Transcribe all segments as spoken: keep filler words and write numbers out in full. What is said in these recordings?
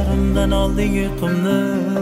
Ko'zlarimdan olding uyqumni,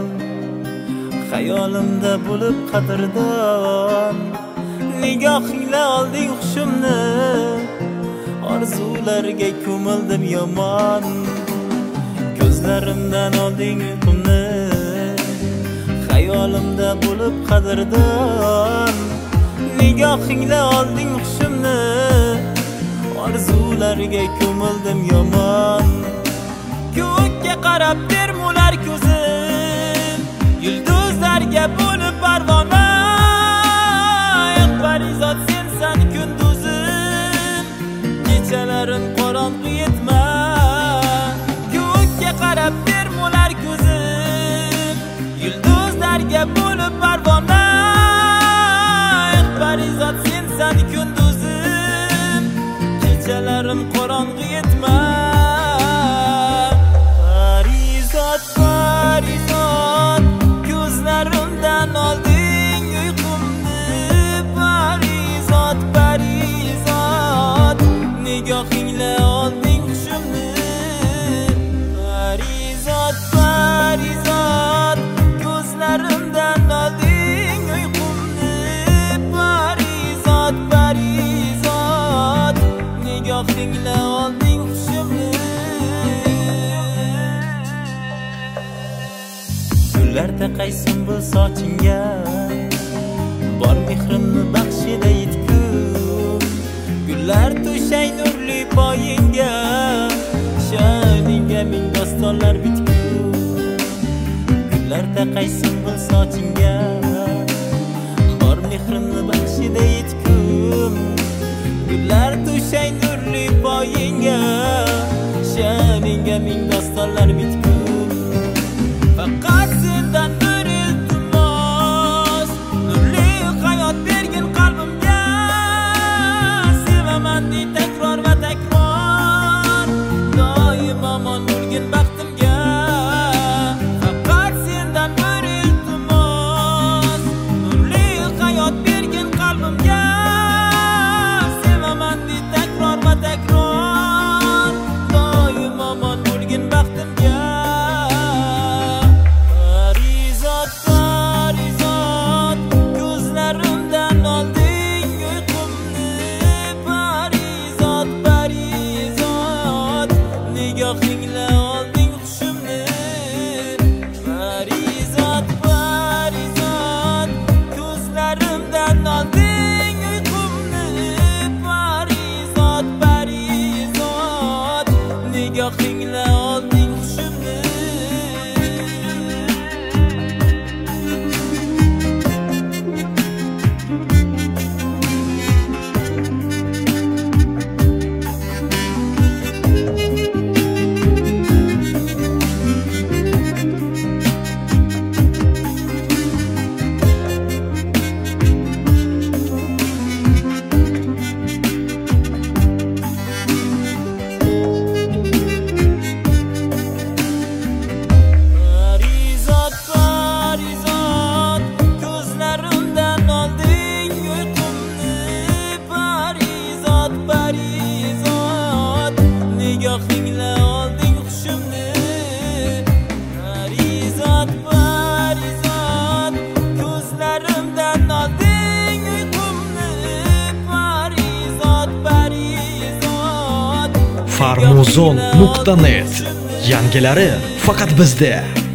xayolimda bo'lib qadrdon. Nigohingla olding hushimni, orzularga ko'mildim yomon. Ko'zlarimdan olding uyqumni, xayolimda bo'lib qadrdon. Nigohingla olding hushimni, orzularga ko'mildim yomon. Ko'kka qarab termular ko'zim, yulduzlarga bo'lib parvona. Parizod sensan kunduzim, kechalarim qorong'i yetma. Ko'kka qarab termular ko'zim, yulduzlarga bo'lib parvona. Parizod sensan kunduzim, kechalarim qorong'i yetma. Parizod, parizod, ko'zlarimdan olding uyqumni. Parizod, parizod, nigohingla olding hushimni. Parizod, parizod, ko'zlarimdan olding uyqumni. Parizod, parizod, nigohingla olding hushimni. Gullar taqaysin bu sochingga, bor mehrimni baxshida yetkum. Gullar to'shay nurli poyingga, sha'ningga ming dostonlar bitkum. Gullar taqaysin bu sochingga, bor mehrimni baxshida yetkum. Gullar to'shay nurli poyingga, sha'ningga ming dostonlar bitkum. Faqat sendan bir iltimos, nurli hayot bergin qalbimga. Sevaman de takror va takror, doim omon bo'lgin baxtimga. Faqat sendan bir iltimos, nurli hayot bergin qalbimga. Sevaman de takror va takror, doim omon bo'lgin baxtimga. Parizod, parizod, ko'zlarimdan olding uyqumni. Parizod, parizod, nigohingla olding hushimni. Parizod, parizod, ko'zlarimdan olding uyqumni. Parizod, parizod, nigohingla olding hushimni. Parizod, parizod, ko'zlarimdan olding uyqumni. Parizod, parizod, nigohingla olding hushimni. Parizod, parizod, ko'zlarimdan olding uyqumni. Parizod, parizod, farmuzon nuqta net yangilari faqat bizda.